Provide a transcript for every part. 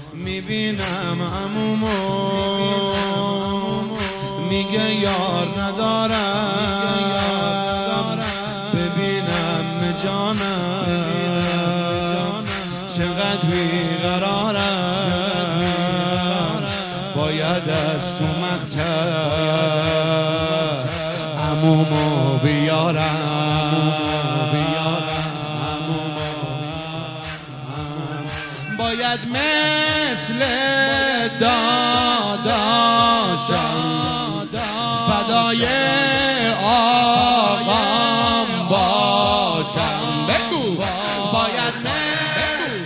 میبینم عمومو میگه یار ندارم، ببینم جانم چقدر بیقرارم، باید از تو مقطع عمومو بیارم، باید مثل داداشم فدای آقام باشم. بگو باید مثل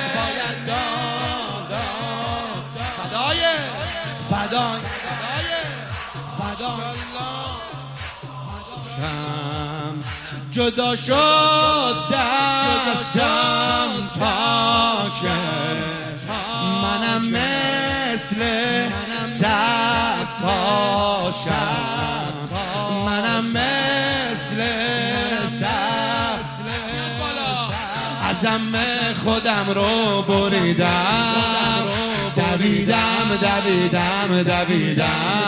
فدای جدا شد دستم تا که منم مثل سقاشم، منم مثل عزم خودم رو بریدم، دویدم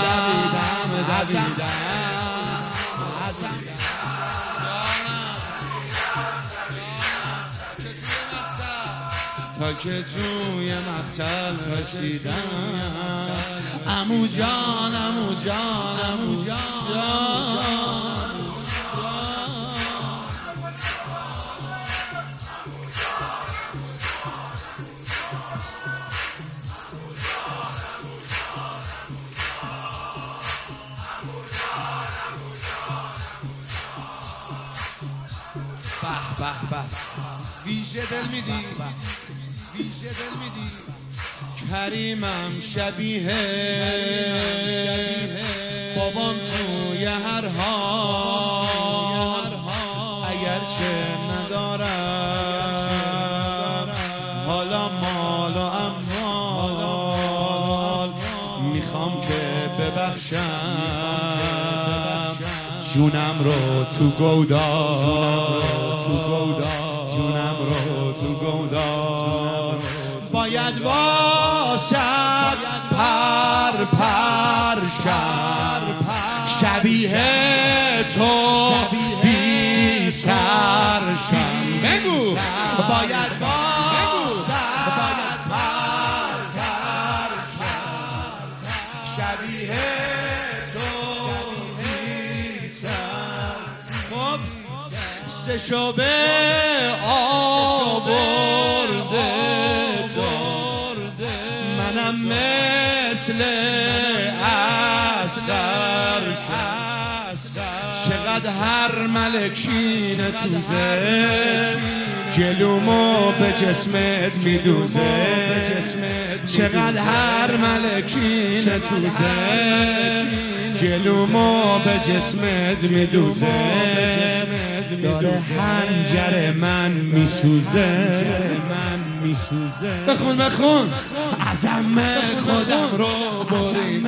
تا که توی مقتل رسیدم. عمو جان به ویژه دل میدی کریمم شبیه بابام توی هر حال، اگرچه ندارم حالا مال و اموال، میخوام که ببخشم جونم رو تو گودال، باید باشد پر شبیه تو بی سرشم. بگو باید باشد پر شبیه تو بی سر. خب سشو به آورده منم مثل اصغر، چقدر هر ملکین توزه جلومو به جسمت میدوزه، چقدر هر ملکین توزه جلومو به جسمت میدوزه، داره حنجر من میسوزه. بخون عزم خودم رو برید،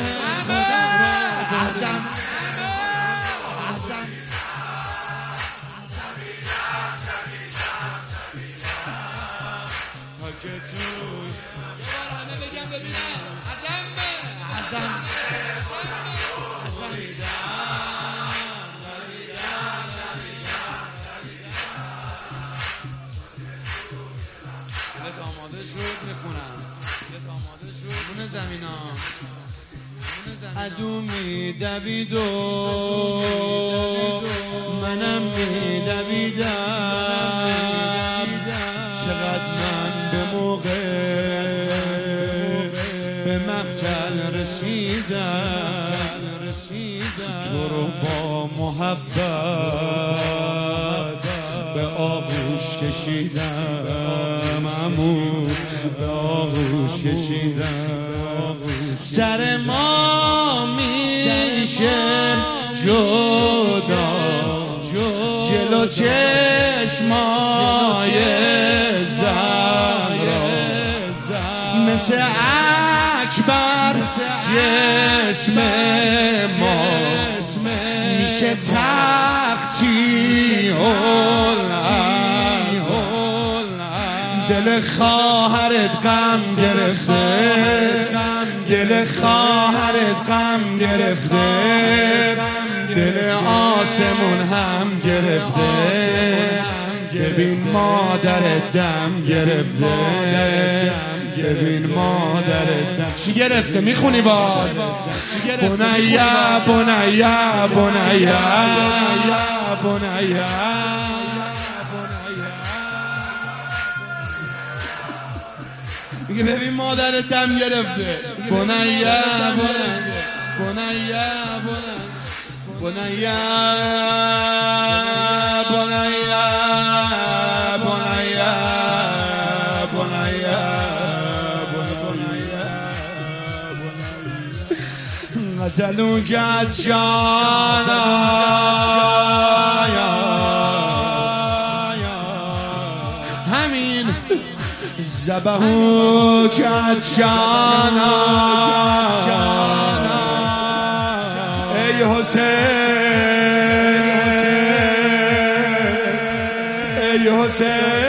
آماده شد میخونم بونه زمینا عدو میدوید و منم میدویدم، چقدر من به موقع به مقتل رسیدم، تو رو با محبت به آغوش کشیدم، به آغوش کشیدم، سر ما میشه جدا جلو چشمای زهرا، مثل اکبر جسم ما میشه تختی دل خواهرت غم گرفته، دل خواهرت غم گرفته، دل آسمون هم گرفته، ببین مادرت دم گرفته، ببین مادرت دم چی گرفته میخونی باز بنیا بنیا بنیا بنیا میگه ببین مادرت دم گرفته بنیا بنیا بنیا بنیا بنیا بنیا قتلوا جد جانا همین ذبحوا جد جانا ای حسین ای حسین